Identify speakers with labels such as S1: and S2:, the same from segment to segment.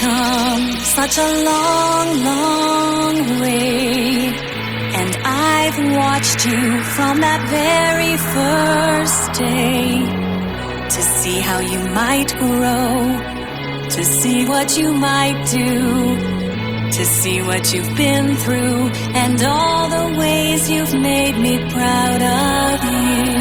S1: come such a long, long way, and I've watched you from that very first day, to see how you might grow, to see what you might do, to see what you've been through, and all the ways you've made me proud of you.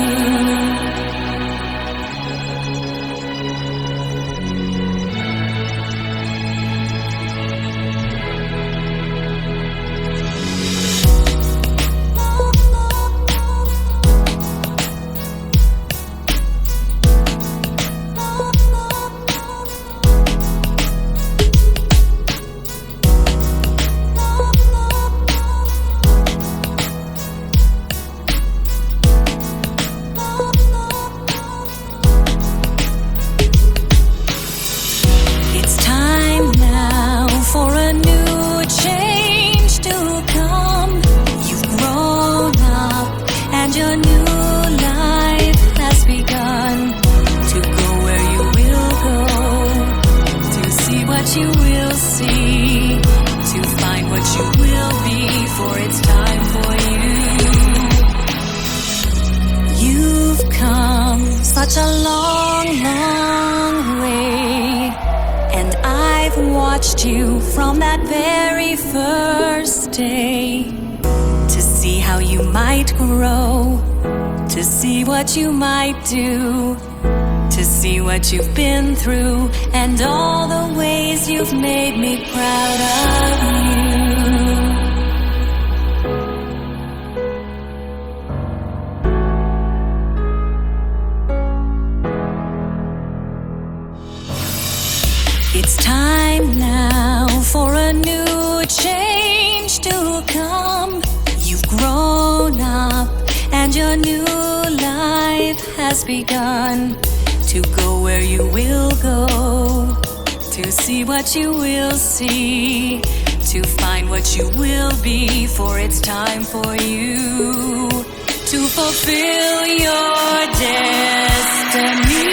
S1: You will see, to find what you will be, for it's time for you. You've come such a long, long way, and I've watched you from that very first day, to see how you might grow, to see what you might do, to see what you've been through, and all the ways you've made me proud of you. It's time now for a new change to come. You've grown up, and your new life has begun. To go where you will go, to see what you will see, to find what you will be, for it's time for you to fulfill your destiny.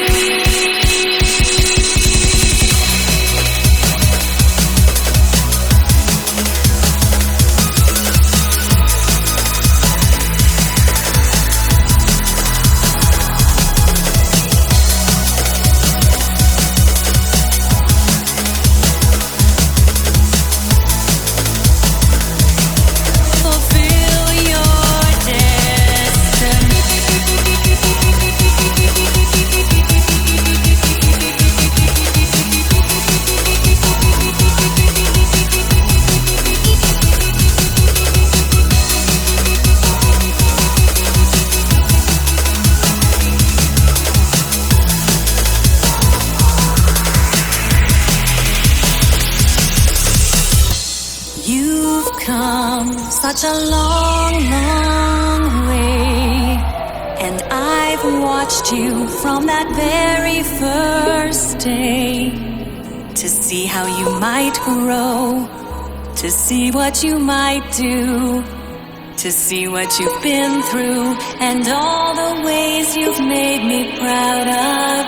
S1: You've come such a long, long way, and I've watched you from that very first day, to see how you might grow, to see what you might do, to see what you've been through, and all the ways you've made me proud of